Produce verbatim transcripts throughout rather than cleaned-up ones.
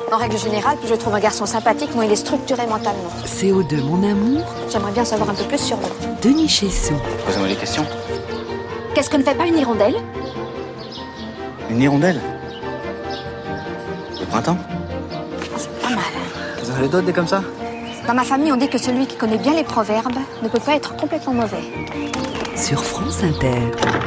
En règle générale, plus je trouve un garçon sympathique, moins il est structuré mentalement. C O deux, mon amour. J'aimerais bien savoir un peu plus sur vous. Denis Chessou. Posez-moi des questions. Qu'est-ce que ne fait pas une hirondelle? Une hirondelle? Le printemps? C'est pas mal. Vous en avez d'autres des comme ça? Dans ma famille, on dit que celui qui connaît bien les proverbes ne peut pas être complètement mauvais. Sur France Inter.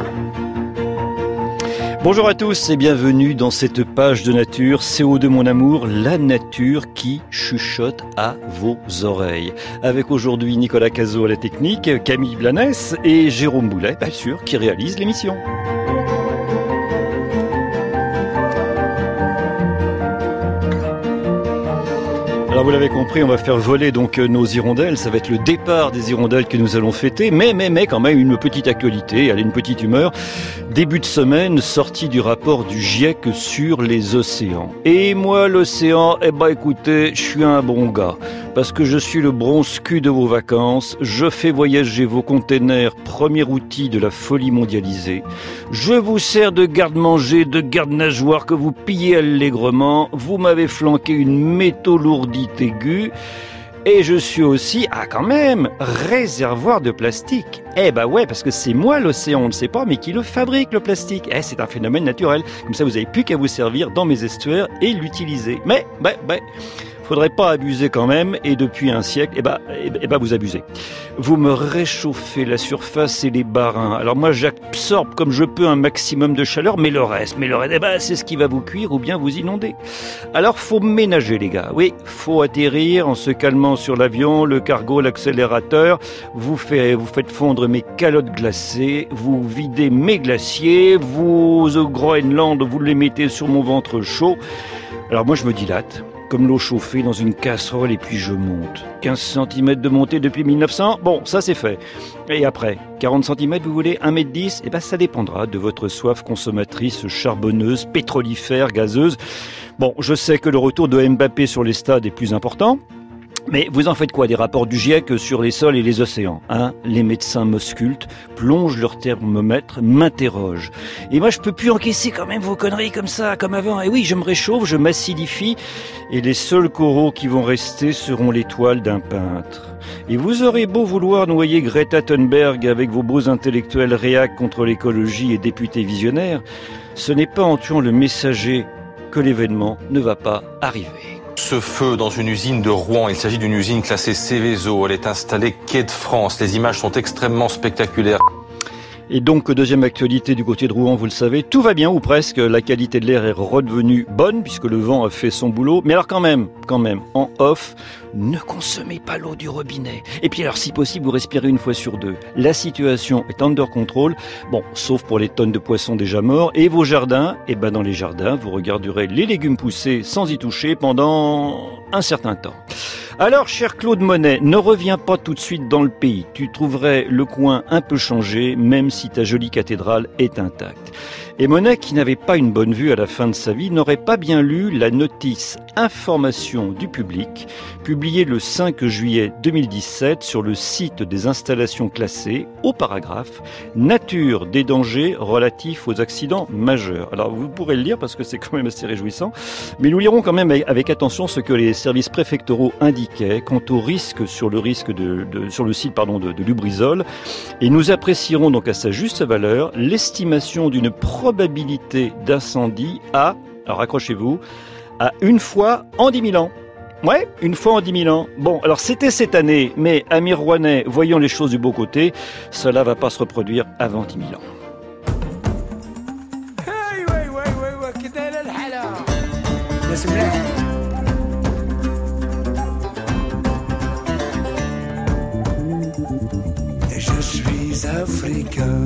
Bonjour à tous et bienvenue dans cette page de nature, C O deux mon amour, la nature qui chuchote à vos oreilles. Avec aujourd'hui Nicolas Cazot à la technique, Camille Blanès et Jérôme Boulet, bien sûr, qui réalise l'émission. Alors vous l'avez compris, on va faire voler donc nos hirondelles, ça va être le départ des hirondelles que nous allons fêter, mais mais mais quand même une petite actualité, allez, une petite humeur. Début de semaine, sortie du rapport du GIEC sur les océans. Et moi l'océan, eh ben écoutez, je suis un bon gars, parce que je suis le bronze-cul de vos vacances, je fais voyager vos containers, premier outil de la folie mondialisée. Je vous sers de garde-manger, de garde-nageoire que vous pillez allègrement, vous m'avez flanqué une métaux lourdie aiguë, et je suis aussi, ah quand même, réservoir de plastique. Eh ben ouais, parce que c'est moi l'océan, on ne sait pas, mais qui le fabrique le plastique. Eh, c'est un phénomène naturel. Comme ça, vous n'avez plus qu'à vous servir dans mes estuaires et l'utiliser. Mais, ben, ben, faudrait pas abuser quand même, et depuis un siècle, eh ben, eh ben, eh ben vous abusez. Vous me réchauffez la surface et les barins. Alors moi, j'absorbe comme je peux un maximum de chaleur, mais le reste, mais le reste, eh ben, c'est ce qui va vous cuire ou bien vous inonder. Alors, faut ménager, les gars. Oui, faut atterrir en se calmant sur l'avion, le cargo, l'accélérateur. Vous faites, vous faites fondre mes calottes glacées, vous videz mes glaciers, vous, au Groenland, vous les mettez sur mon ventre chaud. Alors moi, je me dilate, comme l'eau chauffée dans une casserole, et puis je monte. quinze centimètres de montée depuis mille neuf cents, bon, ça c'est fait. Et après, quarante centimètres, vous voulez un mètre dix? Eh ben ça dépendra de votre soif consommatrice charbonneuse, pétrolifère, gazeuse. Bon, je sais que le retour de Mbappé sur les stades est plus important, mais vous en faites quoi des rapports du GIEC sur les sols et les océans, hein? Les médecins m'auscultent, plongent leur thermomètre, m'interrogent. Et moi, je peux plus encaisser quand même vos conneries comme ça, comme avant. Et oui, je me réchauffe, je m'acidifie, et les seuls coraux qui vont rester seront les toiles d'un peintre. Et vous aurez beau vouloir noyer Greta Thunberg avec vos beaux intellectuels réacs contre l'écologie et députés visionnaires, ce n'est pas en tuant le messager que l'événement ne va pas arriver. Ce feu dans une usine de Rouen, il s'agit d'une usine classée Céveso, elle est installée quai de France, les images sont extrêmement spectaculaires. Et donc, deuxième actualité du côté de Rouen, vous le savez, tout va bien ou presque, la qualité de l'air est redevenue bonne puisque le vent a fait son boulot, mais alors quand même, quand même, en off, ne consommez pas l'eau du robinet. Et puis alors, si possible, vous respirez une fois sur deux. La situation est under control, bon, sauf pour les tonnes de poissons déjà morts, et vos jardins, et ben dans les jardins, vous regarderez les légumes pousser sans y toucher pendant un certain temps. Alors, cher Claude Monet, ne reviens pas tout de suite dans le pays. Tu trouverais le coin un peu changé, même si ta jolie cathédrale est intacte. Et Monet, qui n'avait pas une bonne vue à la fin de sa vie, n'aurait pas bien lu la notice information du public, publiée le cinq juillet deux mille dix-sept sur le site des installations classées, au paragraphe « Nature des dangers relatifs aux accidents majeurs ». Alors, vous pourrez le lire parce que c'est quand même assez réjouissant, mais nous lirons quand même avec attention ce que les services préfectoraux indiquaient quant au risque sur le risque de, de sur le site pardon de, de Lubrizol, et nous apprécierons donc à sa juste valeur l'estimation d'une probabilité d'incendie à, alors accrochez-vous, à une fois en dix mille ans. Ouais, une fois en dix mille ans. Bon, alors c'était cette année, mais amis rouennais, voyons les choses du beau côté, cela va pas se reproduire avant dix mille ans. Je suis africain,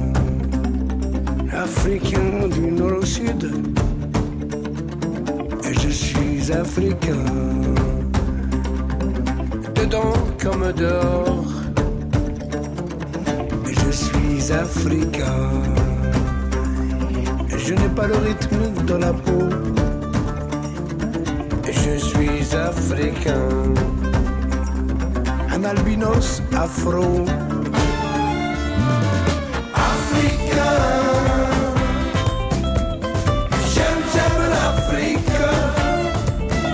africain du nord au sud. Et je suis africain, dedans comme dehors. Et je suis africain, et je n'ai pas le rythme dans la peau. Et je suis africain, un albinos afro. J'aime, j'aime l'Afrique.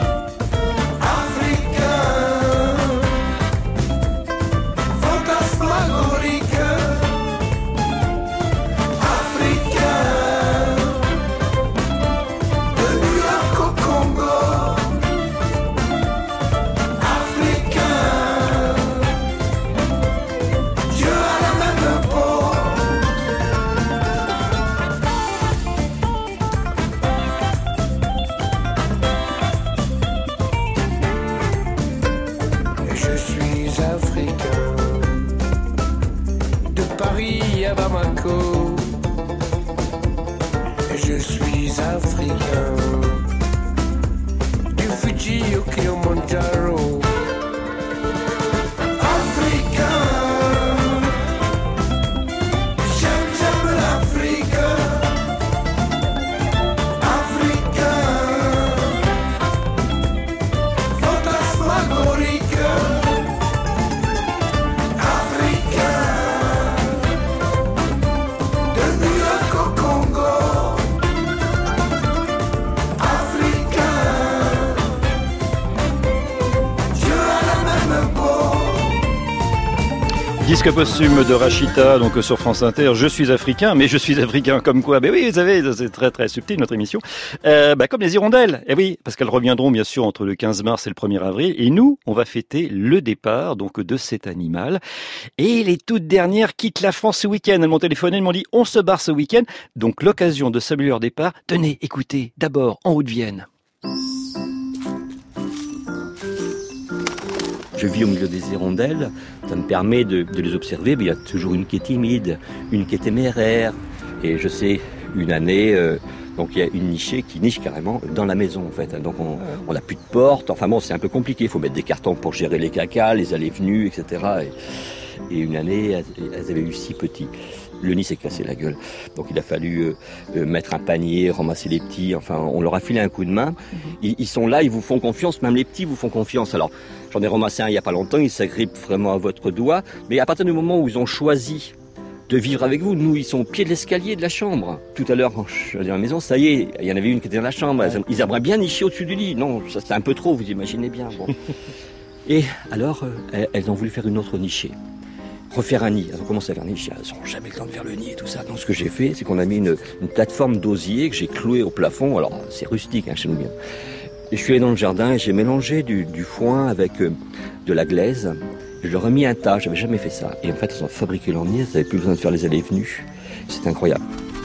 à Bamako. Je suis africain, du Fuji au Kilimanjaro. Africain, j'aime, j'aime l'Afrique. Africain, fantasmagorique. Africain, de New York au Congo. Disque posthume de Rachita, donc sur France Inter. Je suis africain, mais je suis africain comme quoi? Ben oui, vous savez, c'est très très subtil notre émission. Euh, bah comme les hirondelles. Eh oui, parce qu'elles reviendront bien sûr entre le quinze mars et le premier avril. Et nous, on va fêter le départ donc de cet animal. Et les toutes dernières quittent la France ce week-end. Elles m'ont téléphoné, elles m'ont dit on se barre ce week-end. Donc l'occasion de saluer leur départ. Tenez, écoutez, d'abord en Haute-Vienne. Je vis au milieu des hirondelles, ça me permet de, de les observer, mais il y a toujours une qui est timide, une qui est téméraire. Et je sais, une année, euh, donc il y a une nichée qui niche carrément dans la maison en fait. Donc on n'a plus de porte, enfin bon c'est un peu compliqué, il faut mettre des cartons pour gérer les cacas, les allées venues, et cetera. Et, et une année, elles, elles avaient eu six petits. Le nid s'est cassé la gueule. Donc il a fallu euh, mettre un panier, ramasser les petits. Enfin, on leur a filé un coup de main. Ils, ils sont là, ils vous font confiance. Même les petits vous font confiance. Alors, j'en ai ramassé un il y a pas longtemps. Il s'agrippe vraiment à votre doigt. Mais à partir du moment où ils ont choisi de vivre avec vous, nous, ils sont au pied de l'escalier de la chambre. Tout à l'heure, quand je suis allé dans la maison, ça y est, il y en avait une qui était dans la chambre. Ils aimeraient bien nicher au-dessus du lit. Non, ça c'était un peu trop, vous imaginez bien. Bon. Et alors, euh, elles ont voulu faire une autre nichée. Refaire un nid. Elles ont commencé à faire un nid. Elles n'ont jamais le temps de faire le nid et tout ça. Donc ce que j'ai fait, c'est qu'on a mis une, une plateforme d'osier que j'ai clouée au plafond. Alors c'est rustique hein, chez nous bien. Et je suis allé dans le jardin et j'ai mélangé du, du foin avec euh, de la glaise. Je leur ai mis un tas. J'avais jamais fait ça. Et en fait, elles ont fabriqué leur nid. Elles n'avaient plus besoin de faire les allées et venues. C'est incroyable.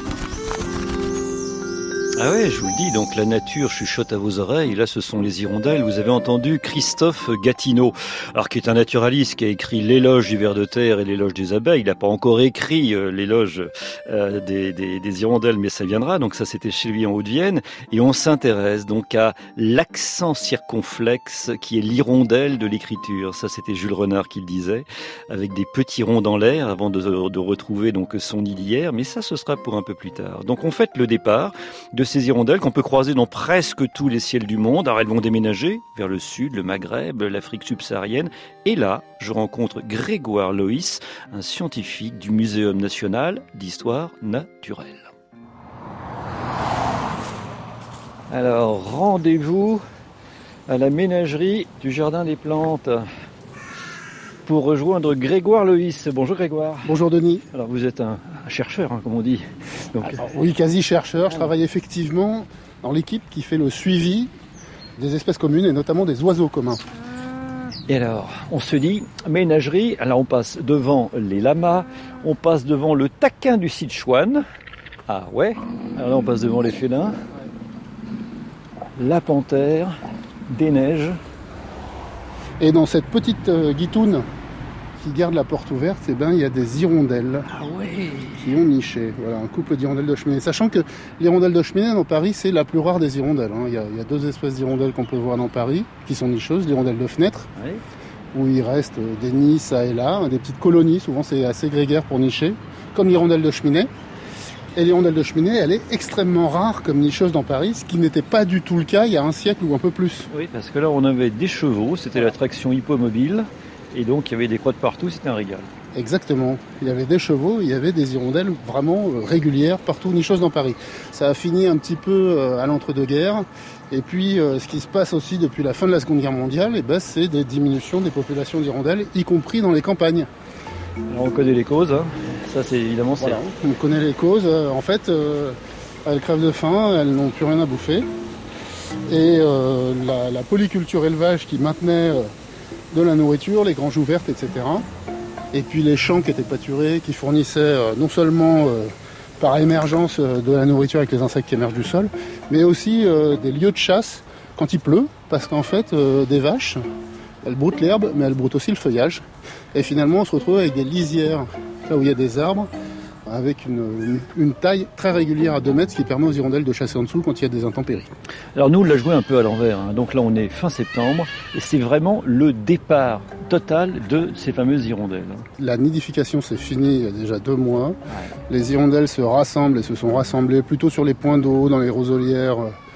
Ah ouais, je vous le dis, donc la nature chuchote à vos oreilles. Là, ce sont les hirondelles. Vous avez entendu Christophe Gatineau, alors qui est un naturaliste qui a écrit l'éloge du ver de terre et l'éloge des abeilles. Il n'a pas encore écrit euh, l'éloge euh, des, des, des hirondelles, mais ça viendra. Donc ça, c'était chez lui en Haute-Vienne. Et on s'intéresse donc à l'accent circonflexe qui est l'hirondelle de l'écriture. Ça, c'était Jules Renard qui le disait, avec des petits ronds dans l'air avant de, de retrouver donc son nid d'hier. Mais ça, ce sera pour un peu plus tard. Donc on fête le départ de ces hirondelles qu'on peut croiser dans presque tous les ciels du monde. Alors elles vont déménager vers le sud, le Maghreb, l'Afrique subsaharienne. Et là, je rencontre Grégoire Loïs, un scientifique du Muséum national d'histoire naturelle. Alors, rendez-vous à la ménagerie du Jardin des Plantes pour rejoindre Grégoire Loïs. Bonjour Grégoire. Bonjour Denis. Alors vous êtes un, un chercheur, hein, comme on dit. Donc... Alors, oui, quasi chercheur. Je travaille effectivement dans l'équipe qui fait le suivi des espèces communes et notamment des oiseaux communs. Et alors, on se dit, ménagerie, alors on passe devant les lamas, on passe devant le taquin du Sichuan. Ah ouais, alors là on passe devant les félins, la panthère, des neiges. Et dans cette petite euh, guitoune qui garde la porte ouverte, eh ben, il y a des hirondelles ah ouais. qui ont niché. Voilà, un couple d'hirondelles de cheminée. Sachant que l'hirondelle de cheminée dans Paris, c'est la plus rare des hirondelles. Hein. Il, y a, il y a deux espèces d'hirondelles qu'on peut voir dans Paris, qui sont nicheuses, l'hirondelle de fenêtre, ouais. où il reste des nids ça et là, des petites colonies, souvent c'est assez grégaire pour nicher, comme l'hirondelle de cheminée. Et l'hirondelle de cheminée, elle est extrêmement rare comme nicheuse dans Paris, ce qui n'était pas du tout le cas il y a un siècle ou un peu plus. Oui, parce que là on avait des chevaux, c'était l'attraction hippomobile. Et donc il y avait des crottes partout, c'était un régal. Exactement. Il y avait des chevaux, il y avait des hirondelles vraiment régulières partout, nicheuses dans Paris. Ça a fini un petit peu à l'entre-deux-guerres. Et puis ce qui se passe aussi depuis la fin de la Seconde Guerre mondiale, eh ben, c'est des diminutions des populations d'hirondelles, y compris dans les campagnes. Alors on connaît les causes, hein. Ça c'est évidemment... Voilà. C'est... On connaît les causes. En fait, euh, elles crèvent de faim, elles n'ont plus rien à bouffer. Et euh, la, la polyculture élevage qui maintenait... Euh, de la nourriture, les granges ouvertes, et cetera. Et puis les champs qui étaient pâturés, qui fournissaient euh, non seulement euh, par émergence euh, de la nourriture avec les insectes qui émergent du sol, mais aussi euh, des lieux de chasse quand il pleut, parce qu'en fait, euh, des vaches, elles broutent l'herbe, mais elles broutent aussi le feuillage. Et finalement, on se retrouve avec des lisières, là où il y a des arbres, avec une, une, une taille très régulière à deux mètres, ce qui permet aux hirondelles de chasser en dessous quand il y a des intempéries. Alors nous, on l'a joué un peu à l'envers, hein. Donc là on est fin septembre, et c'est vraiment le départ total de ces fameuses hirondelles. La nidification c'est fini il y a déjà deux mois. Ouais. Les hirondelles se rassemblent et se sont rassemblées plutôt sur les points d'eau, dans les roselières.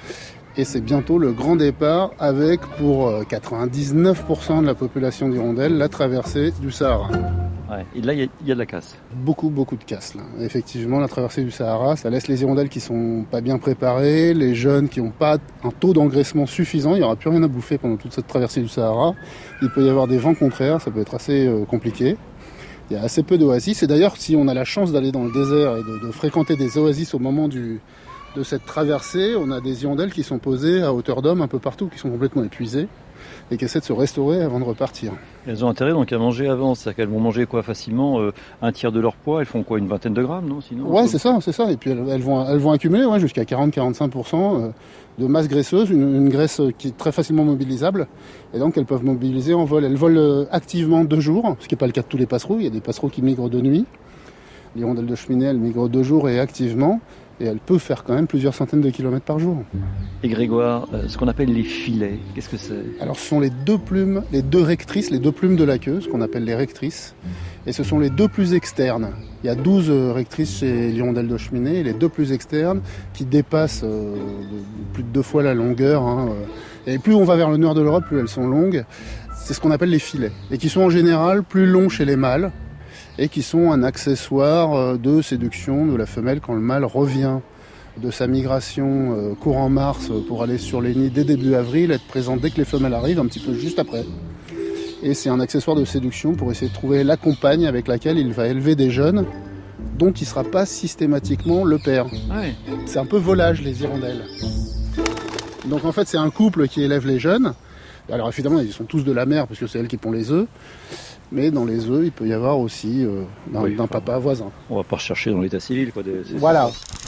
Et c'est bientôt le grand départ avec, pour quatre-vingt-dix-neuf pour cent de la population d'hirondelles, la traversée du Sahara. Ouais. Et là, il y, y a de la casse. Beaucoup, beaucoup de casse. Là. Effectivement, la traversée du Sahara, ça laisse les hirondelles qui sont pas bien préparées, les jeunes qui n'ont pas un taux d'engraissement suffisant. Il n'y aura plus rien à bouffer pendant toute cette traversée du Sahara. Il peut y avoir des vents contraires, ça peut être assez euh, compliqué. Il y a assez peu d'oasis. Et d'ailleurs, si on a la chance d'aller dans le désert et de, de fréquenter des oasis au moment du... de cette traversée, on a des hirondelles qui sont posées à hauteur d'homme un peu partout, qui sont complètement épuisées et qui essaient de se restaurer avant de repartir. Elles ont intérêt donc à manger avant, c'est-à-dire qu'elles vont manger quoi facilement euh, un tiers de leur poids, elles font quoi, une vingtaine de grammes, non sinon, Ouais, c'est ça, c'est ça. Et puis elles, elles, vont, elles vont accumuler ouais, jusqu'à quarante à quarante-cinq pour cent de masse graisseuse, une, une graisse qui est très facilement mobilisable. Et donc elles peuvent mobiliser en vol. Elles volent activement deux jours, ce qui n'est pas le cas de tous les passereaux. Il y a des passereaux qui migrent de nuit. L'hirondelle de cheminée, elle migre deux jours et activement. Et elle peut faire quand même plusieurs centaines de kilomètres par jour. Et Grégoire, ce qu'on appelle les filets, qu'est-ce que c'est ? Alors ce sont les deux plumes, les deux rectrices, les deux plumes de la queue, ce qu'on appelle les rectrices. Et ce sont les deux plus externes. Il y a douze rectrices chez l'hirondelle de cheminée, et les deux plus externes qui dépassent euh, de plus de deux fois la longueur. Hein. Et plus on va vers le nord de l'Europe, plus elles sont longues. C'est ce qu'on appelle les filets. Et qui sont en général plus longs chez les mâles. Et qui sont un accessoire de séduction de la femelle quand le mâle revient de sa migration courant mars pour aller sur les nids dès début avril, être présent dès que les femelles arrivent, un petit peu juste après. Et c'est un accessoire de séduction pour essayer de trouver la compagne avec laquelle il va élever des jeunes dont il ne sera pas systématiquement le père. Ouais. C'est un peu volage les hirondelles. Donc en fait c'est un couple qui élève les jeunes. Alors évidemment ils sont tous de la mère parce que c'est elle qui pond les œufs. Mais dans les œufs, il peut y avoir aussi euh, d'un, oui, d'un papa voisin. On va pas rechercher dans l'état civil, quoi. De, voilà.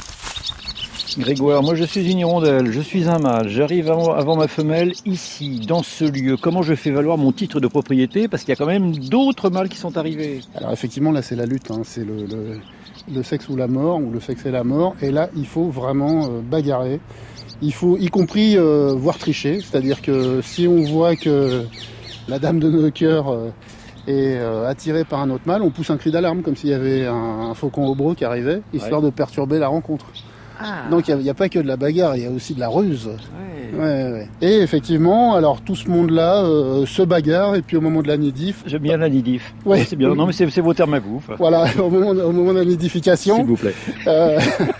Grégoire, moi je suis une hirondelle, je suis un mâle, j'arrive avant, avant ma femelle, ici, dans ce lieu. Comment je fais valoir mon titre de propriété ? Parce qu'il y a quand même d'autres mâles qui sont arrivés. Alors effectivement, là c'est la lutte, hein. C'est le, le, le sexe ou la mort, ou le sexe et la mort. Et là, il faut vraiment euh, bagarrer. Il faut, y compris, euh, voir tricher. C'est-à-dire que si on voit que la dame de nos cœurs... Euh, et euh, attiré par un autre mâle, on pousse un cri d'alarme comme s'il y avait un, un faucon au breu qui arrivait, histoire ouais. de perturber la rencontre. Ah. Donc il n'y a, a pas que de la bagarre, il y a aussi de la ruse. Ouais. Ouais, ouais. Et effectivement, alors tout ce monde-là euh, se bagarre, et puis au moment de la nidif... J'aime bien la nidif. Ouais. Ouais, c'est bien. Non mais c'est, c'est vos termes à vous. Voilà, au moment, au moment de la nidification... S'il vous plaît. Euh,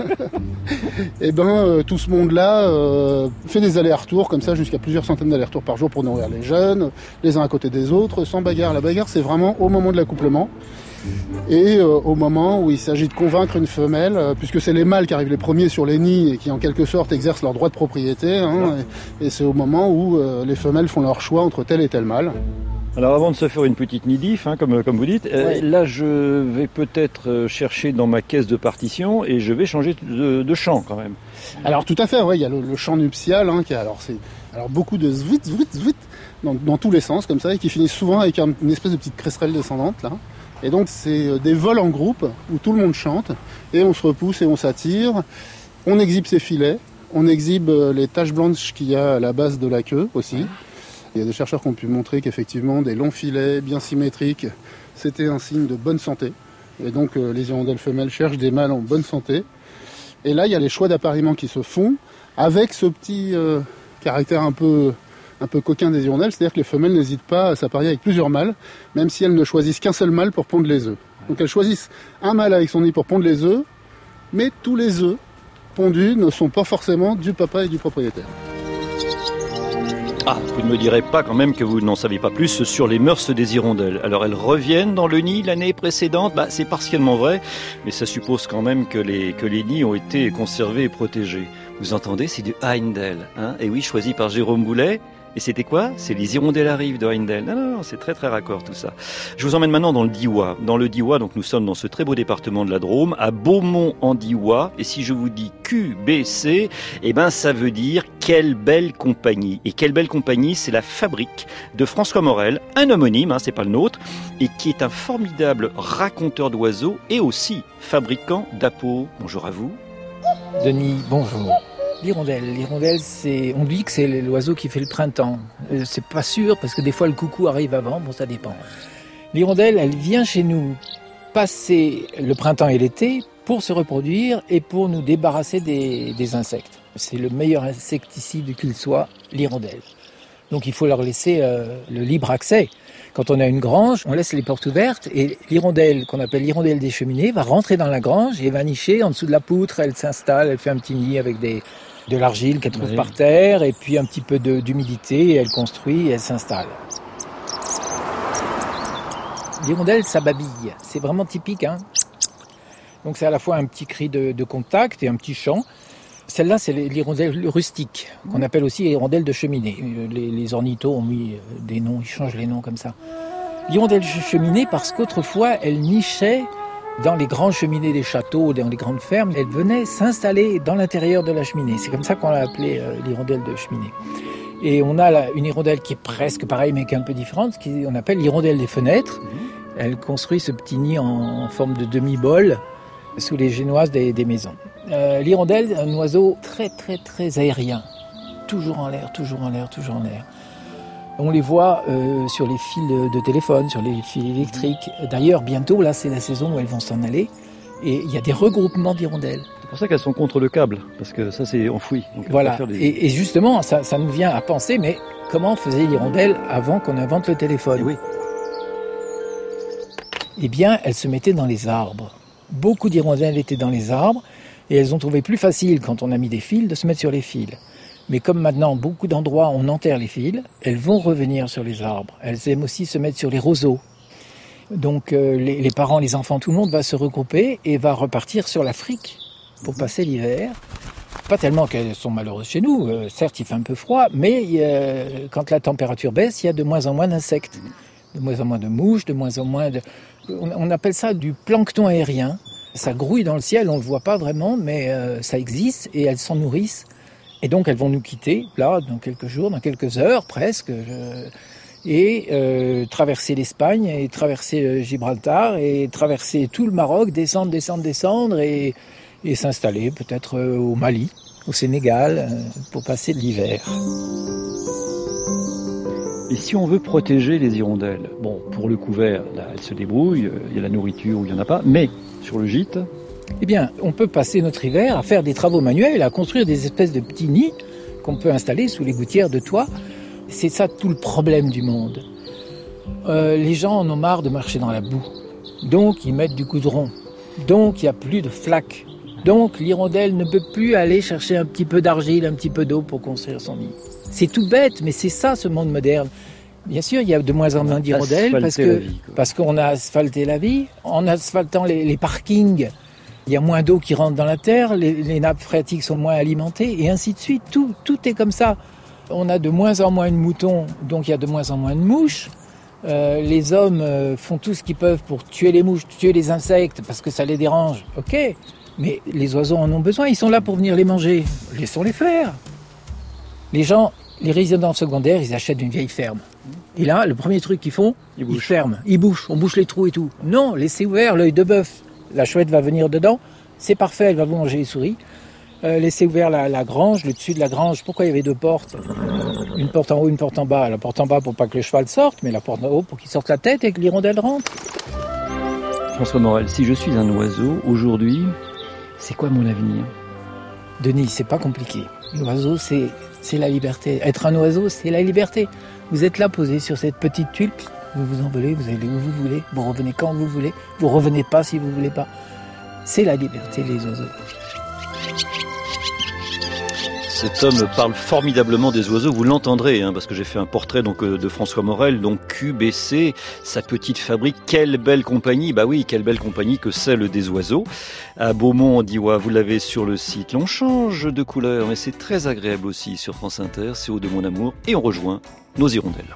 et ben euh, tout ce monde-là euh, fait des allers-retours, comme ça, jusqu'à plusieurs centaines d'allers-retours par jour pour nourrir les jeunes, les uns à côté des autres, sans bagarre. La bagarre, c'est vraiment au moment de l'accouplement. Et euh, au moment où il s'agit de convaincre une femelle, euh, puisque c'est les mâles qui arrivent les premiers sur les nids et qui en quelque sorte exercent leur droit de propriété, hein, et, et c'est au moment où euh, les femelles font leur choix entre tel et tel mâle. Alors avant de se faire une petite nidif, hein, comme, comme vous dites, euh, ouais. là je vais peut-être chercher dans ma caisse de partition et je vais changer de, de chant quand même. Alors tout à fait, ouais, il y a le, le chant nuptial, hein, qui a, alors c'est alors beaucoup de zvit, zvit, zvit dans, dans tous les sens comme ça, et qui finissent souvent avec un, une espèce de petite cresserelle descendante là. Et donc c'est des vols en groupe où tout le monde chante et on se repousse et on s'attire. On exhibe ses filets, on exhibe les taches blanches qu'il y a à la base de la queue aussi. Il y a des chercheurs qui ont pu montrer qu'effectivement des longs filets bien symétriques, c'était un signe de bonne santé. Et donc euh, les hirondelles femelles cherchent des mâles en bonne santé. Et là il y a les choix d'appariement qui se font avec ce petit euh, caractère un peu... un peu coquin des hirondelles, c'est-à-dire que les femelles n'hésitent pas à s'apparier avec plusieurs mâles, même si elles ne choisissent qu'un seul mâle pour pondre les œufs. Donc elles choisissent un mâle avec son nid pour pondre les œufs, mais tous les œufs pondus ne sont pas forcément du papa et du propriétaire. Ah, vous ne me direz pas quand même que vous n'en savez pas plus sur les mœurs des hirondelles. Alors elles reviennent dans le nid l'année précédente, bah, c'est partiellement vrai, mais ça suppose quand même que les, que les nids ont été conservés et protégés. Vous entendez, c'est du Heindel, hein, et oui, choisi par Jérôme Boulet. Et c'était quoi? C'est les hirondelles arrivent de Heindel. Non, non, non, c'est très très raccord tout ça. Je vous emmène maintenant dans le Diois. Dans le Diois, donc nous sommes dans ce très beau département de la Drôme, à Beaumont-en-Diois. Et si je vous dis Q B C, eh ben ça veut dire quelle belle compagnie. Et quelle belle compagnie, c'est la fabrique de François Morel, un homonyme, hein, c'est pas le nôtre, et qui est un formidable raconteur d'oiseaux et aussi fabricant d'appos. Bonjour à vous. Denis, bonjour. L'hirondelle, l'hirondelle, c'est, on dit que c'est l'oiseau qui fait le printemps. Euh, c'est pas sûr parce que des fois le coucou arrive avant, bon ça dépend. L'hirondelle, elle vient chez nous passer le printemps et l'été pour se reproduire et pour nous débarrasser des, des insectes. C'est le meilleur insecticide qu'il soit, l'hirondelle. Donc il faut leur laisser euh, le libre accès. Quand on a une grange, on laisse les portes ouvertes et l'hirondelle, qu'on appelle l'hirondelle des cheminées, va rentrer dans la grange et va nicher en dessous de la poutre. Elle s'installe, elle fait un petit nid avec des, de l'argile qu'elle trouve oui. par terre et puis un petit peu de, d'humidité. Et elle construit et elle s'installe. L'hirondelle, ça babille. C'est vraiment typique, hein. Donc c'est à la fois un petit cri de, de contact et un petit chant. Celle-là, c'est l'hirondelle rustique, qu'on appelle aussi l'hirondelle de cheminée. Les, les ornithos ont mis des noms, ils changent les noms comme ça. L'hirondelle de cheminée, parce qu'autrefois, elle nichait dans les grandes cheminées des châteaux, dans les grandes fermes. Elle venait s'installer dans l'intérieur de la cheminée. C'est comme ça qu'on l'a appelée euh, l'hirondelle de cheminée. Et on a là, une hirondelle qui est presque pareille, mais qui est un peu différente, qu'on appelle l'hirondelle des fenêtres. Elle construit ce petit nid en, en forme de demi-bol sous les génoises des, des maisons. Euh, l'hirondelle, un oiseau très très très aérien, toujours en l'air, toujours en l'air, toujours en l'air. On les voit euh, sur les fils de, de téléphone, sur les fils électriques. D'ailleurs, bientôt, là, c'est la saison où elles vont s'en aller. Et il y a des regroupements d'hirondelles. C'est pour ça qu'elles sont contre le câble, parce que ça, c'est enfoui. Donc voilà, des... et, et justement, ça, ça nous vient à penser, mais comment faisait l'hirondelle avant qu'on invente le téléphone ? Et oui. Eh bien, elles se mettaient dans les arbres. Beaucoup d'hirondelles étaient dans les arbres, et elles ont trouvé plus facile, quand on a mis des fils, de se mettre sur les fils. Mais comme maintenant, beaucoup d'endroits, on enterre les fils, elles vont revenir sur les arbres. Elles aiment aussi se mettre sur les roseaux. Donc euh, les, les parents, les enfants, tout le monde va se regrouper et va repartir sur l'Afrique pour passer l'hiver. Pas tellement qu'elles sont malheureuses chez nous, euh, certes il fait un peu froid, mais euh, quand la température baisse, il y a de moins en moins d'insectes, de moins en moins de mouches, de moins en moins de... On, on appelle ça du plancton aérien. Ça grouille dans le ciel, on ne le voit pas vraiment, mais euh, ça existe et elles s'en nourrissent. Et donc elles vont nous quitter, là, dans quelques jours, dans quelques heures presque, je... et euh, traverser l'Espagne, et traverser le Gibraltar, et traverser tout le Maroc, descendre, descendre, descendre, et, et s'installer peut-être au Mali, au Sénégal, pour passer l'hiver. Et si on veut protéger les hirondelles, bon, pour le couvert, là, elles se débrouillent, il y a la nourriture ou il n'y en a pas, mais sur le gîte... Eh bien, on peut passer notre hiver à faire des travaux manuels, à construire des espèces de petits nids qu'on peut installer sous les gouttières de toit. C'est ça tout le problème du monde. Euh, les gens en ont marre de marcher dans la boue. Donc, ils mettent du goudron. Donc, il n'y a plus de flaques. Donc, l'hirondelle ne peut plus aller chercher un petit peu d'argile, un petit peu d'eau pour construire son nid. C'est tout bête, mais c'est ça, ce monde moderne. Bien sûr, il y a de moins en moins d'hirondelles parce, que, parce qu'on a asphalté la vie. En asphaltant les, les parkings, il y a moins d'eau qui rentre dans la terre, les, les nappes phréatiques sont moins alimentées, et ainsi de suite. Tout, tout est comme ça. On a de moins en moins de moutons, donc il y a de moins en moins de mouches. Euh, les hommes euh, font tout ce qu'ils peuvent pour tuer les mouches, tuer les insectes, parce que ça les dérange. Ok, mais les oiseaux en ont besoin, ils sont là pour venir les manger. Laissons-les faire. Les gens, les résidents secondaires, ils achètent une vieille ferme. Et là, le premier truc qu'ils font, ils, ils ferment, ils bouchent, on bouche les trous et tout. Non, laissez ouvert l'œil de bœuf. La chouette va venir dedans, c'est parfait, elle va vous manger les souris. Euh, laissez ouvert la, la grange, le dessus de la grange. Pourquoi il y avait deux portes ? Une porte en haut, une porte en bas. La porte en bas pour pas que le cheval sorte, mais la porte en haut pour qu'il sorte la tête et que l'hirondelle rentre. François Morel, si je suis un oiseau, aujourd'hui, c'est quoi mon avenir ? Denis, c'est pas compliqué. L'oiseau, c'est, c'est la liberté. Être un oiseau, c'est la liberté. Vous êtes là, posé sur cette petite tuile, vous vous envolez, vous allez où vous voulez, vous revenez quand vous voulez, vous revenez pas si vous voulez pas. C'est la liberté, les oiseaux. Cet homme parle formidablement des oiseaux, vous l'entendrez, hein, parce que j'ai fait un portrait donc de François Morel, donc Q B C, sa petite fabrique, quelle belle compagnie, bah oui, quelle belle compagnie que celle des oiseaux. À Beaumont, on dit, ouais, vous l'avez sur le site, on change de couleur, mais c'est très agréable aussi sur France Inter, c'est Au de mon amour, et on rejoint nos hirondelles.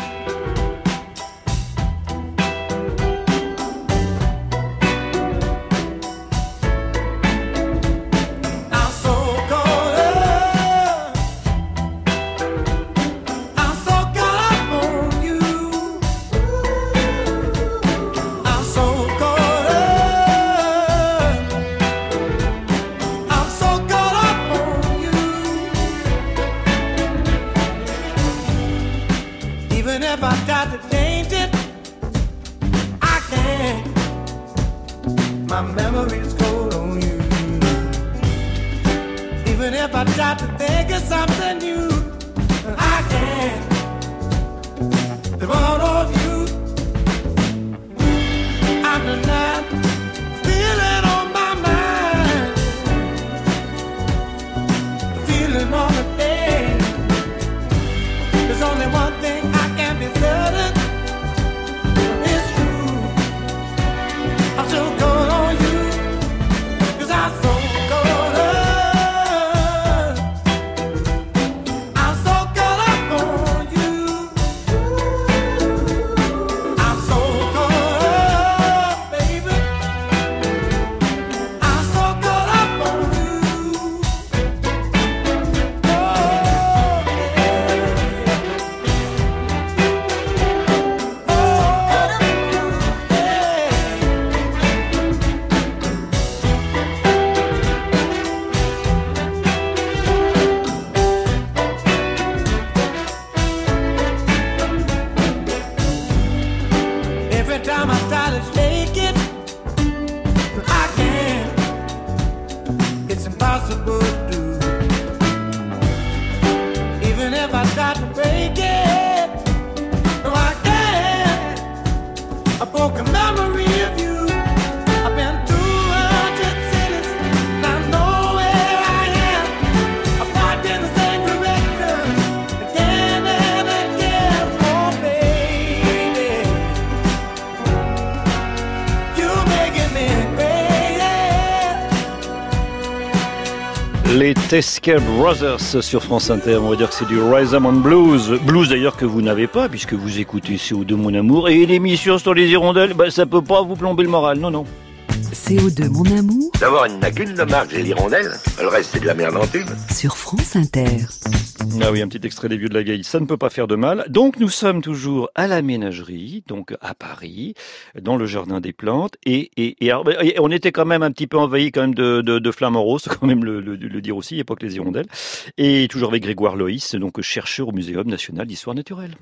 Les Teske Brothers sur France Inter, on va dire que c'est du Rhythm and Blues. Blues d'ailleurs que vous n'avez pas puisque vous écoutez C O deux mon amour. Et l'émission sur les hirondelles, bah, ça peut pas vous plomber le moral, non, non. C O deux mon amour. D'abord, il n'y a qu'une de marque, j'ai l'hirondelle. Le reste, c'est de la merde en tube. Sur France Inter. Ah oui, un petit extrait des Vieux de la Gaille, ça ne peut pas faire de mal. Donc nous sommes toujours à la ménagerie, donc à Paris, dans le jardin des plantes, et, et, et, alors, et on était quand même un petit peu envahi quand même de, de, de flamants roses, faut quand même le, le, le dire aussi, époque les hirondelles, et toujours avec Grégoire Loïs, donc chercheur au Muséum national d'histoire naturelle.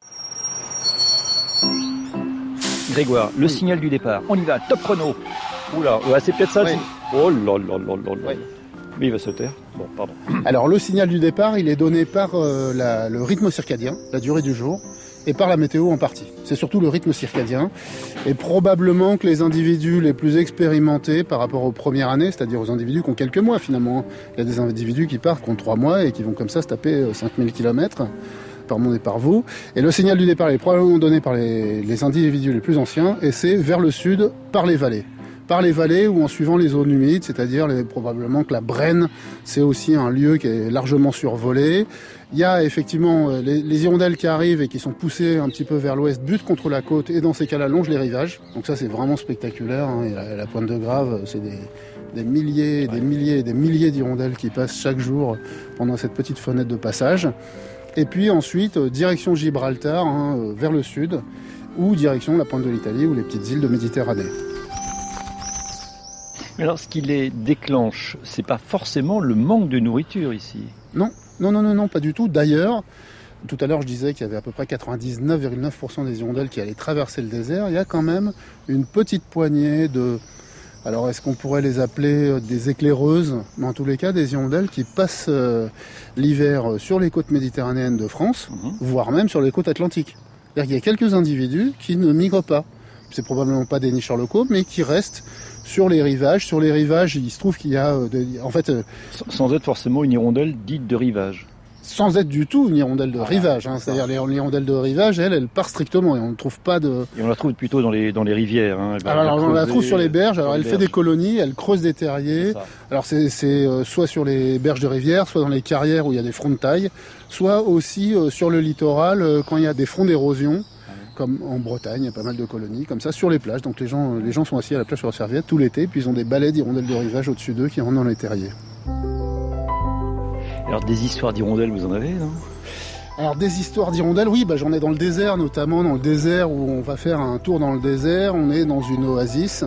Grégoire, le signal du départ, on y va, top chrono. Oula, ouais, c'est peut-être ça. Oui. Oh là là là là là. Oui. Mais il va se taire. Bon, pardon. Alors le signal du départ, il est donné par euh, la, le rythme circadien, la durée du jour, et par la météo en partie. C'est surtout le rythme circadien. Et probablement que les individus les plus expérimentés par rapport aux premières années, c'est-à-dire aux individus qui ont quelques mois finalement, il y a des individus qui partent, qui ont trois mois et qui vont comme ça se taper cinq mille kilomètres par monde et par vous. Et le signal du départ est probablement donné par les, les individus les plus anciens, et c'est vers le sud, par les vallées. Par les vallées ou en suivant les zones humides, c'est-à-dire les, probablement que la Brenne, c'est aussi un lieu qui est largement survolé. Il y a effectivement les, les hirondelles qui arrivent et qui sont poussées un petit peu vers l'ouest, butent contre la côte et dans ces cas-là longent les rivages. Donc ça c'est vraiment spectaculaire, hein. Et la, la pointe de Grave, c'est des, des milliers, des milliers et des milliers d'hirondelles qui passent chaque jour pendant cette petite fenêtre de passage. Et puis ensuite, direction Gibraltar, hein, vers le sud, ou direction la pointe de l'Italie ou les petites îles de Méditerranée. Mais alors, ce qui les déclenche, c'est pas forcément le manque de nourriture ici. Non, non, non, non, non, pas du tout. D'ailleurs, tout à l'heure, je disais qu'il y avait à peu près quatre-vingt-dix-neuf virgule neuf pour cent des hirondelles qui allaient traverser le désert. Il y a quand même une petite poignée de... Alors, est-ce qu'on pourrait les appeler des éclaireuses ? Mais en tous les cas, des hirondelles qui passent euh, l'hiver sur les côtes méditerranéennes de France, mmh. voire même sur les côtes atlantiques. C'est-à-dire qu'il y a quelques individus qui ne migrent pas. c'est probablement pas des nicheurs locaux, mais qui restent sur les rivages. Sur les rivages, il se trouve qu'il y a, euh, de, en fait, euh, sans être forcément une hirondelle dite de rivage. Sans être du tout une hirondelle de rivage, hein. C'est-à-dire les hirondelles de rivage, elle, elle part strictement et on ne trouve pas de... Et on la trouve plutôt dans les, dans les rivières. Hein. Alors, alors on la trouve sur les berges, alors elle berges. fait des colonies, elle creuse des terriers. C'est alors c'est, c'est euh, soit sur les berges de rivière, soit dans les carrières où il y a des fronts de taille, soit aussi euh, sur le littoral euh, quand il y a des fronts d'érosion, comme en Bretagne, il y a pas mal de colonies, comme ça, sur les plages. Donc les gens, les gens sont assis à la plage sur leur serviette tout l'été, puis ils ont des balais d'hirondelles de rivage au-dessus d'eux qui rentrent dans les terriers. Alors des histoires d'hirondelles, vous en avez, non ? Alors des histoires d'hirondelles, oui, bah, j'en ai dans le désert, notamment dans le désert où on va faire un tour dans le désert, on est dans une oasis,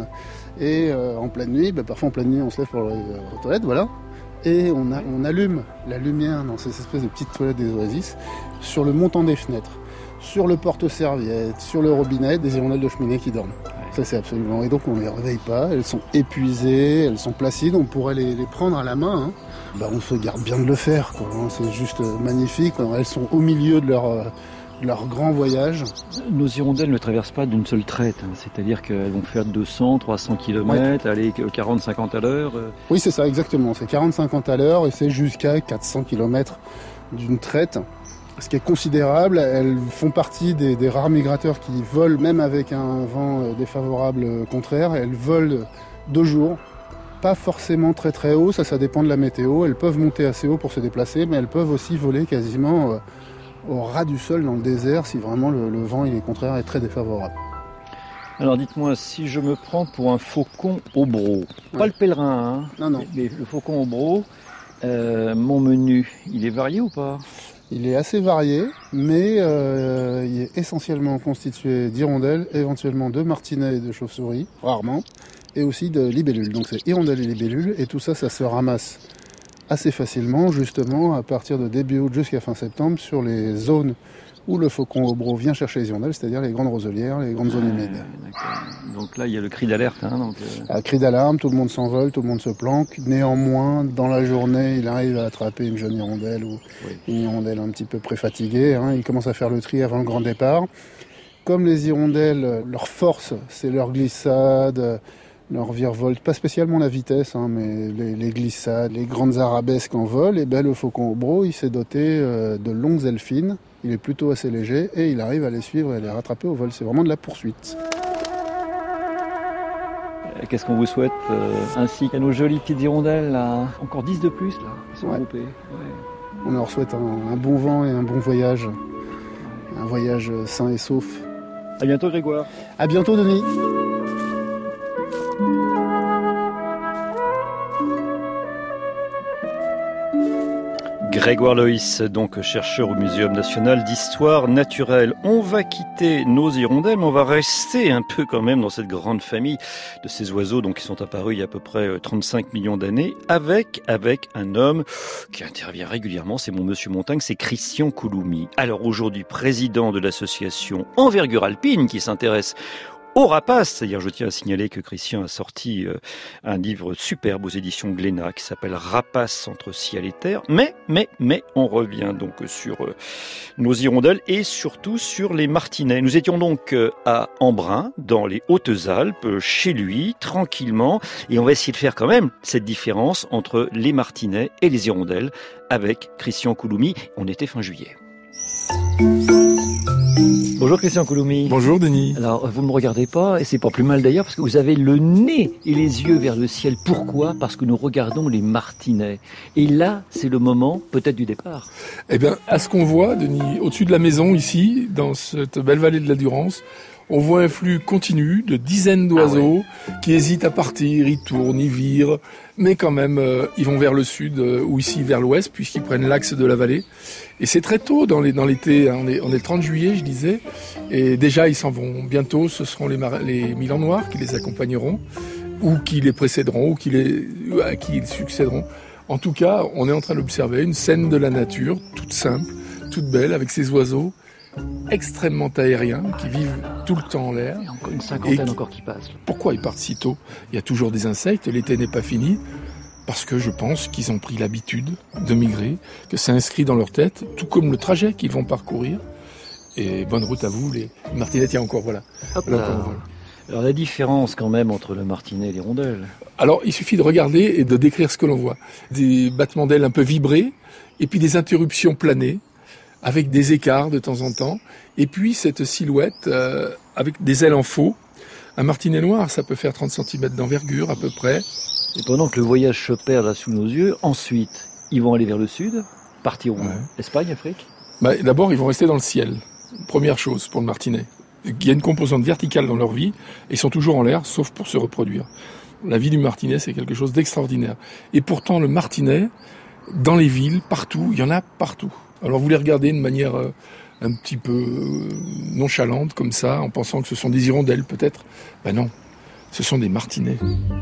et euh, en pleine nuit, bah, parfois en pleine nuit on se lève pour aller euh, aux toilettes, voilà, et on, a, on allume la lumière dans ces espèces de petites toilettes des oasis sur le montant des fenêtres, sur le porte-serviette, sur le robinet, des hirondelles de cheminée qui dorment. Ça c'est absolument... Et donc on ne les réveille pas, elles sont épuisées, elles sont placides, on pourrait les, les prendre à la main, hein. Bah, on se garde bien de le faire, quoi, hein. C'est juste magnifique, elles sont au milieu de leur, de leur grand voyage. Nos hirondelles ne traversent pas d'une seule traite, hein. C'est-à-dire qu'elles vont faire deux cents, trois cents kilomètres, ouais. Aller quarante à cinquante à l'heure. Oui c'est ça exactement, c'est quarante à cinquante à l'heure et c'est jusqu'à quatre cents kilomètres d'une traite. Ce qui est considérable, elles font partie des, des rares migrateurs qui volent même avec un vent défavorable contraire. Elles volent deux jours, pas forcément très très haut, ça ça dépend de la météo. Elles peuvent monter assez haut pour se déplacer, mais elles peuvent aussi voler quasiment au ras du sol dans le désert si vraiment le, le vent il est contraire et très défavorable. Alors dites-moi, si je me prends pour un faucon hobro, ouais. Pas le pèlerin, hein, non, non. Mais le faucon hobro, euh, mon menu, il est varié ou pas ? Il est assez varié, mais euh, il est essentiellement constitué d'hirondelles, éventuellement de martinets et de chauves-souris, rarement, et aussi de libellules. Donc c'est hirondelles et libellules, et tout ça, ça se ramasse assez facilement, justement, à partir de début août jusqu'à fin septembre, sur les zones où le faucon hobro vient chercher les hirondelles, c'est-à-dire les grandes roselières, les grandes zones humides. Euh, donc là, il y a le cri d'alerte. Hein, donc, euh... ah, cri d'alarme, tout le monde s'envole, tout le monde se planque. Néanmoins, dans la journée, il arrive à attraper une jeune hirondelle ou oui. Une hirondelle un petit peu préfatiguée. Hein. Il commence à faire le tri avant le grand départ. Comme les hirondelles, leur force, c'est leur glissade, leur virevolte, pas spécialement la vitesse, hein, mais les, les glissades, les grandes arabesques en vol, et ben le faucon hobro, il s'est doté euh, de longues ailes fines. Il est plutôt assez léger et il arrive à les suivre et à les rattraper au vol. C'est vraiment de la poursuite. Qu'est-ce qu'on vous souhaite euh, ainsi qu'à nos jolies petites hirondelles là. Encore dix de plus là, ils sont ouais. groupés. Ouais. On leur souhaite un, un bon vent et un bon voyage. Un voyage sain et sauf. À bientôt Grégoire. À bientôt Denis. Grégoire Loïs, donc chercheur au Muséum national d'histoire naturelle. On va quitter nos hirondelles, mais on va rester un peu quand même dans cette grande famille de ces oiseaux donc, qui sont apparus il y a à peu près trente-cinq millions d'années, avec, avec un homme qui intervient régulièrement, c'est mon monsieur Montagne, c'est Christian Couloumi. Alors aujourd'hui, président de l'association Envergure Alpine, qui s'intéresse aux rapaces. C'est-à-dire, je tiens à signaler que Christian a sorti euh, un livre superbe aux éditions Glénat qui s'appelle Rapaces entre ciel et terre. Mais, mais, mais, on revient donc sur euh, nos hirondelles et surtout sur les martinets. Nous étions donc euh, à Embrun, dans les Hautes-Alpes, euh, chez lui, tranquillement. Et on va essayer de faire quand même cette différence entre les martinets et les hirondelles avec Christian Couloumi. On était fin juillet. Bonjour Christian Couloumi. Bonjour Denis. Alors vous ne me regardez pas, et c'est pas plus mal d'ailleurs, parce que vous avez le nez et les yeux vers le ciel. Pourquoi ? Parce que nous regardons les martinets. Et là, c'est le moment peut-être du départ. Eh bien, à ce qu'on voit, Denis, au-dessus de la maison, ici, dans cette belle vallée de la Durance, on voit un flux continu de dizaines d'oiseaux ah ouais. qui hésitent à partir, ils tournent, ils virent, mais quand même, euh, ils vont vers le sud euh, ou ici vers l'ouest, puisqu'ils prennent l'axe de la vallée. Et c'est très tôt dans, les, dans l'été, hein, on, est, on est le trente juillet, je disais, et déjà ils s'en vont. Bientôt, ce seront les, mar- les Milans Noirs qui les accompagneront, ou qui les précéderont, ou qui les, à qui ils succéderont. En tout cas, on est en train d'observer une scène de la nature, toute simple, toute belle, avec ces oiseaux extrêmement aériens, qui vivent tout le temps en l'air. Il y a encore une cinquantaine qui, encore qui passent. Pourquoi ils partent si tôt ? Il y a toujours des insectes, l'été n'est pas fini, parce que je pense qu'ils ont pris l'habitude de migrer, que c'est inscrit dans leur tête, tout comme le trajet qu'ils vont parcourir. Et bonne route à vous, les martinets. Tiens, encore, voilà. Hop là. Là, voilà. Alors la différence quand même entre le martinet et l'hirondelle. Alors il suffit de regarder et de décrire ce que l'on voit. Des battements d'ailes un peu vibrés, et puis des interruptions planées, avec des écarts de temps en temps, et puis cette silhouette euh, avec des ailes en faux. Un martinet noir, ça peut faire trente centimètres d'envergure à peu près. Et pendant que le voyage s'opère là sous nos yeux, ensuite, ils vont aller vers le sud, partiront ouais. Espagne, Afrique. Bah, d'abord, ils vont rester dans le ciel. Première chose pour le martinet. Il y a une composante verticale dans leur vie, et ils sont toujours en l'air, sauf pour se reproduire. La vie du martinet, c'est quelque chose d'extraordinaire. Et pourtant, le martinet, dans les villes, partout, il y en a partout. Alors vous les regardez de manière euh, un petit peu euh, nonchalante, comme ça, en pensant que ce sont des hirondelles, peut-être. Ben non, ce sont des martinets.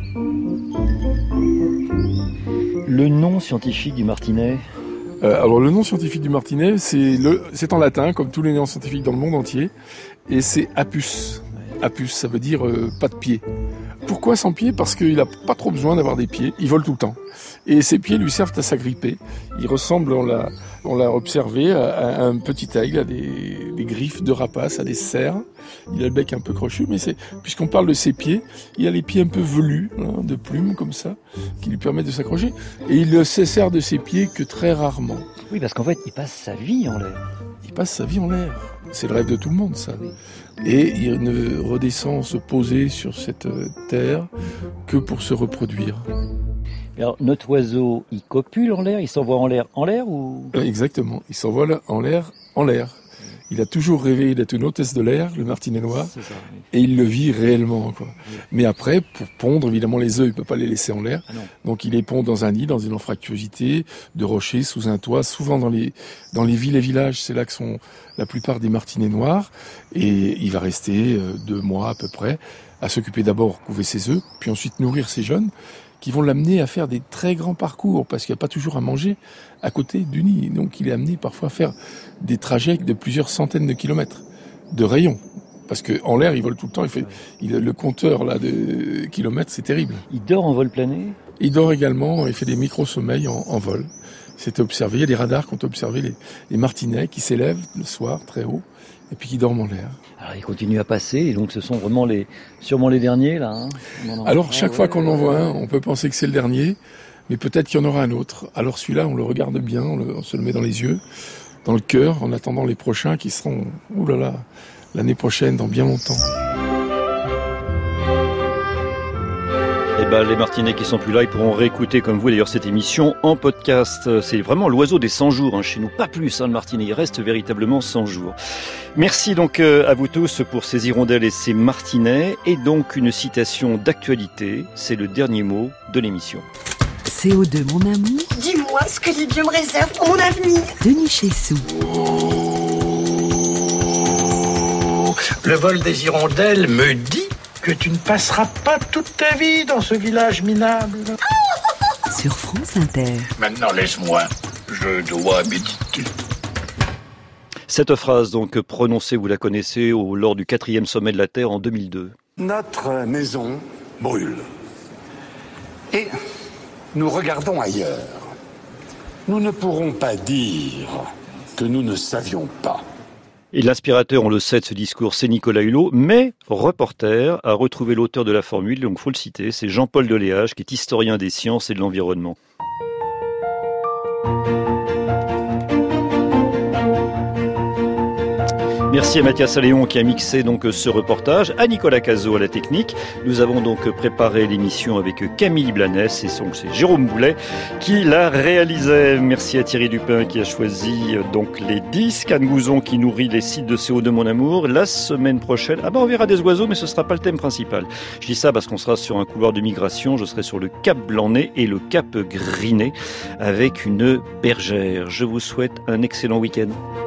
Le nom scientifique du martinet ? euh, Alors le nom scientifique du martinet, c'est, le, c'est en latin, comme tous les noms scientifiques dans le monde entier, et c'est apus. Apus, ça veut dire euh, pas de pied. Pourquoi sans pied ? Parce qu'il n'a pas trop besoin d'avoir des pieds, il vole tout le temps. Et ses pieds lui servent à s'agripper. Il ressemble, on l'a, on l'a observé, à, à un petit aigle, à des, des griffes de rapace, à des cerfs. Il a le bec un peu crochu, mais c'est, puisqu'on parle de ses pieds, il a les pieds un peu velus, hein, de plumes comme ça, qui lui permettent de s'accrocher. Et il ne se sert de ses pieds que très rarement. Oui, parce qu'en fait, il passe sa vie en l'air. Il passe sa vie en l'air. C'est le rêve de tout le monde, ça. Et il ne redescend se poser sur cette terre que pour se reproduire. Alors, notre oiseau, il copule en l'air, il s'envoie en l'air en l'air ou... Exactement, il s'envole en l'air en l'air. Il a toujours rêvé d'être une hôtesse de l'air, le martinet noir, ça, oui. Et il le vit réellement, quoi. Oui. Mais après, pour pondre, évidemment, les œufs, il ne peut pas les laisser en l'air. Ah donc il les pond dans un nid, dans une anfractuosité, de rochers, sous un toit, souvent dans les, dans les villes et villages. C'est là que sont la plupart des martinets noirs. Et il va rester euh, deux mois à peu près, à s'occuper d'abord, couver ses œufs, puis ensuite nourrir ses jeunes, qui vont l'amener à faire des très grands parcours, parce qu'il n'y a pas toujours à manger à côté du nid. Donc il est amené parfois à faire des trajets de plusieurs centaines de kilomètres, de rayons. Parce qu'en l'air, il vole tout le temps, il fait, il, le compteur là, de kilomètres, c'est terrible. Il dort en vol plané ? Il dort également, il fait des micro-sommeils en, en vol. C'est observé, il y a des radars qui ont observé les, les martinets qui s'élèvent le soir très haut, et puis qui dorment en l'air. Alors ils continuent à passer, et donc ce sont vraiment les, sûrement les derniers là. Hein. Alors chaque ah, fois ouais, qu'on ouais, en voit ouais. un, on peut penser que c'est le dernier, mais peut-être qu'il y en aura un autre. Alors celui-là, on le regarde bien, on, le, on se le met dans les yeux, dans le cœur, en attendant les prochains qui seront, oulala, l'année prochaine, dans bien longtemps. Eh ben, les martinets qui sont plus là, ils pourront réécouter comme vous d'ailleurs cette émission en podcast. C'est vraiment l'oiseau des cent jours hein, chez nous, pas plus. Hein, le martinet, il reste véritablement cent jours. Merci donc euh, à vous tous pour ces hirondelles et ces martinets. Et donc une citation d'actualité, c'est le dernier mot de l'émission. C O deux, mon amour. Dis-moi ce que les dieux me réservent pour mon avenir. Denis Chessou. Le vol des hirondelles me dit que tu ne passeras pas toute ta vie dans ce village minable. Sur France Inter. Maintenant, laisse-moi. Je dois méditer. Cette phrase, donc, prononcée, vous la connaissez, au, lors du quatrième sommet de la Terre en deux mille deux. Notre maison brûle. Et nous regardons ailleurs. Nous ne pourrons pas dire que nous ne savions pas. Et l'inspirateur, on le sait, de ce discours, c'est Nicolas Hulot, mais reporter a retrouvé l'auteur de la formule, donc faut le citer, c'est Jean-Paul Deléage, qui est historien des sciences et de l'environnement. Merci à Mathias Alléon qui a mixé donc ce reportage, à Nicolas Cazot à la technique. Nous avons donc préparé l'émission avec Camille Blanès et donc c'est Jérôme Boulet qui la réalisait. Merci à Thierry Dupin qui a choisi donc les disques, Anne Gouzon qui nourrit les sites de C O deux Mon Amour. La semaine prochaine, ah ben on verra des oiseaux mais ce sera pas le thème principal. Je dis ça parce qu'on sera sur un couloir de migration, je serai sur le Cap Blanc-Nez et le Cap Griné avec une bergère. Je vous souhaite un excellent week-end.